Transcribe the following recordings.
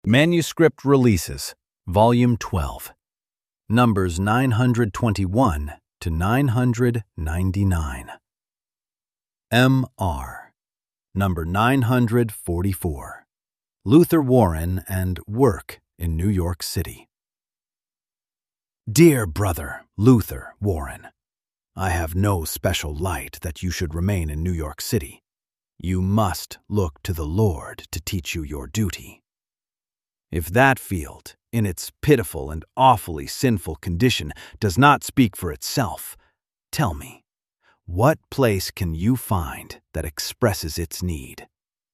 Manuscript Releases, Volume 12, Numbers 921 to 999. M.R. Number 944. Luther Warren and Work in New York City. Dear Brother Luther Warren, I have no special light that you should remain in New York City. You must look to the Lord to teach you your duty. If that field, in its pitiful and awfully sinful condition, does not speak for itself, tell me, what place can you find that expresses its need?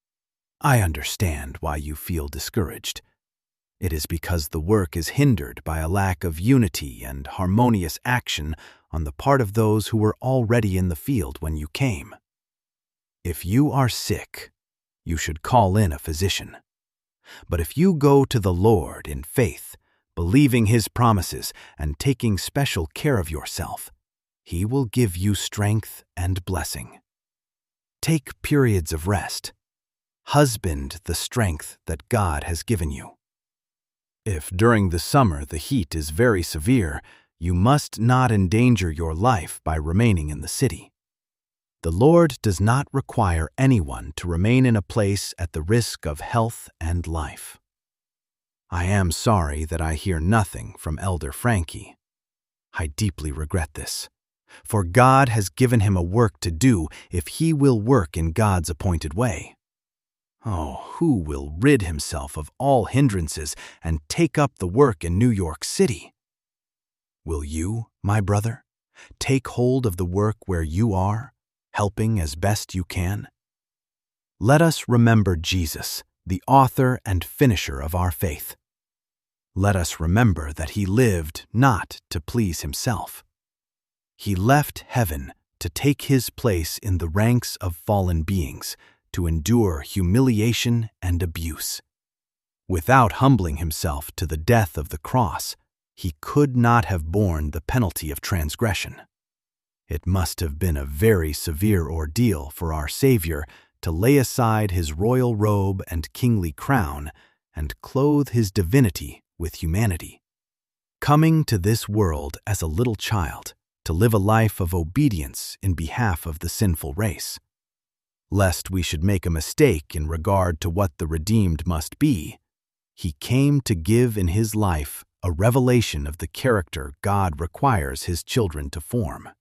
I understand why you feel discouraged. It is because the work is hindered by a lack of unity and harmonious action on the part of those who were already in the field when you came. If you are sick, you should call in a physician. But if you go to the Lord in faith, believing His promises and taking special care of yourself, He will give you strength and blessing. Take periods of rest. Husband the strength that God has given you. If during the summer the heat is very severe, you must not endanger your life by remaining in the city. The Lord does not require anyone to remain in a place at the risk of health and life. I am sorry that I hear nothing from Elder Frankie. I deeply regret this, for God has given him a work to do if he will work in God's appointed way. Oh, who will rid himself of all hindrances and take up the work in New York City? Will you, my brother, take hold of the work where you are, helping as best you can? Let us remember Jesus, the author and finisher of our faith. Let us remember that He lived not to please Himself. He left heaven to take His place in the ranks of fallen beings, to endure humiliation and abuse. Without humbling Himself to the death of the cross, He could not have borne the penalty of transgression. It must have been a very severe ordeal for our Savior to lay aside His royal robe and kingly crown and clothe His divinity with humanity, coming to this world as a little child to live a life of obedience in behalf of the sinful race. Lest we should make a mistake in regard to what the redeemed must be, He came to give in His life a revelation of the character God requires His children to form.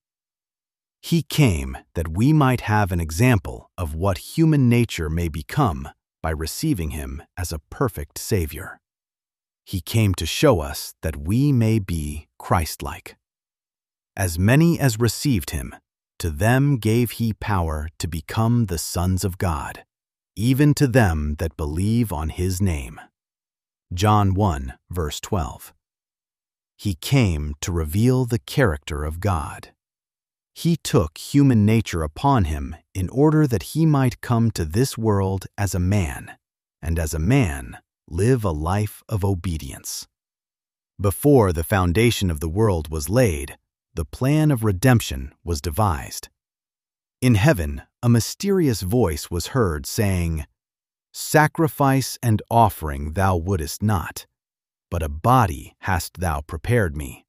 He came that we might have an example of what human nature may become by receiving Him as a perfect Savior. He came to show us that we may be Christ-like. As many as received Him, to them gave He power to become the sons of God, even to them that believe on His name. John 1, verse 12. He came to reveal the character of God. He took human nature upon Him in order that He might come to this world as a man, and as a man live a life of obedience. Before the foundation of the world was laid, the plan of redemption was devised. In heaven, a mysterious voice was heard saying, "Sacrifice and offering thou wouldest not, but a body hast thou prepared me.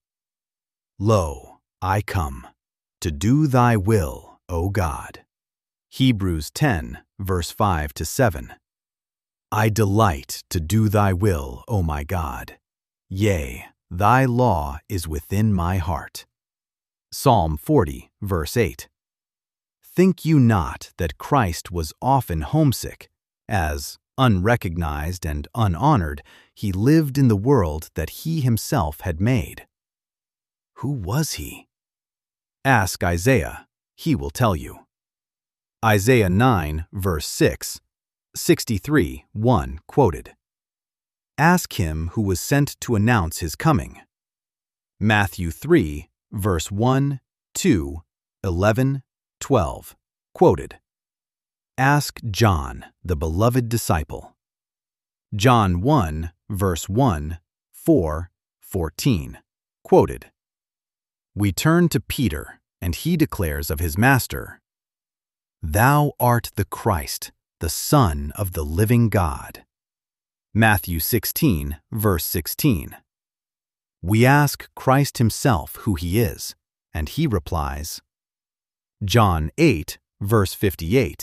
Lo, I come, to do thy will, O God." Hebrews 10, verse 5-7. I delight to do thy will, O my God. Yea, thy law is within my heart. Psalm 40, verse 8. Think you not that Christ was often homesick, as, unrecognized and unhonored, He lived in the world that He Himself had made? Who was He? Ask Isaiah, he will tell you. Isaiah 9, verse 6, 63, 1 quoted. Ask Him who was sent to announce His coming. Matthew 3, verse 1, 2, 11, 12 quoted. Ask John, the beloved disciple. John 1, verse 1, 4, 14 quoted. We turn to Peter, and he declares of his Master, Thou art the Christ, the Son of the living God. Matthew 16, verse 16. We ask Christ himself who he is, and he replies. John 8, verse 58,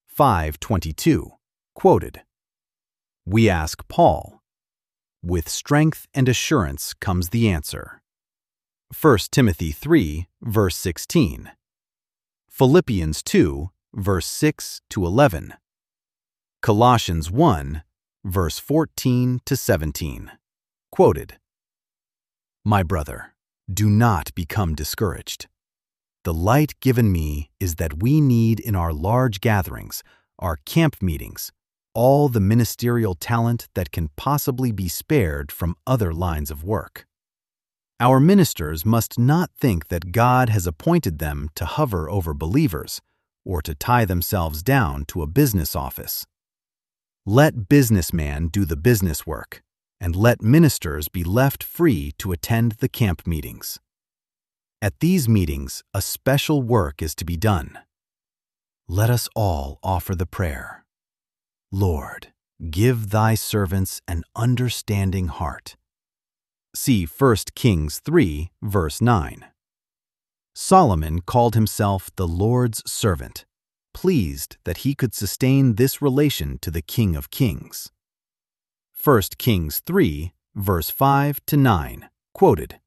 5:22, quoted. We ask Paul. With strength and assurance comes the answer. 1 Timothy 3, verse 16. Philippians 2, verse 6 to 11. Colossians 1, verse 14 to 17, quoted. My brother, do not become discouraged. The light given me is that we need in our large gatherings, our camp meetings, all the ministerial talent that can possibly be spared from other lines of work. Our ministers must not think that God has appointed them to hover over believers or to tie themselves down to a business office. Let businessmen do the business work, and let ministers be left free to attend the camp meetings. At these meetings, a special work is to be done. Let us all offer the prayer. Lord, give thy servants an understanding heart. See 1 Kings 3, verse 9. Solomon called himself the Lord's servant, pleased that he could sustain this relation to the King of Kings. 1 Kings 3, verse 5 to 9, quoted.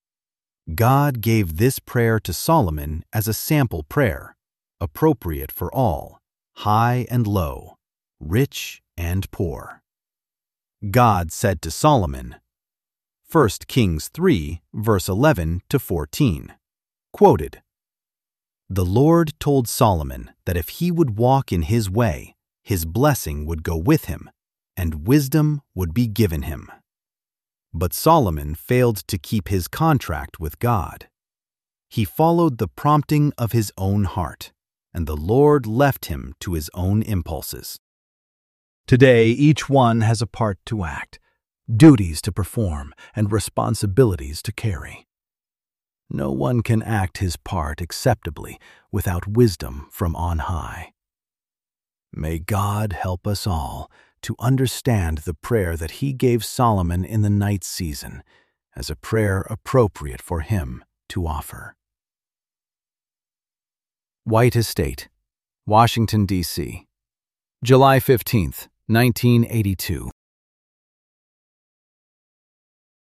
God gave this prayer to Solomon as a sample prayer, appropriate for all, high and low, rich and poor. God said to Solomon, 1 Kings 3, verse 11 to 14, quoted. The Lord told Solomon that if he would walk in his way, his blessing would go with him, and wisdom would be given him. But Solomon failed to keep his contract with God. He followed the prompting of his own heart, and the Lord left him to his own impulses. Today, each one has a part to act, duties to perform, and responsibilities to carry. No one can act his part acceptably without wisdom from on high. May God help us all to understand the prayer that he gave Solomon in the night season as a prayer appropriate for him to offer. White Estate, Washington, D.C., July 15, 1982.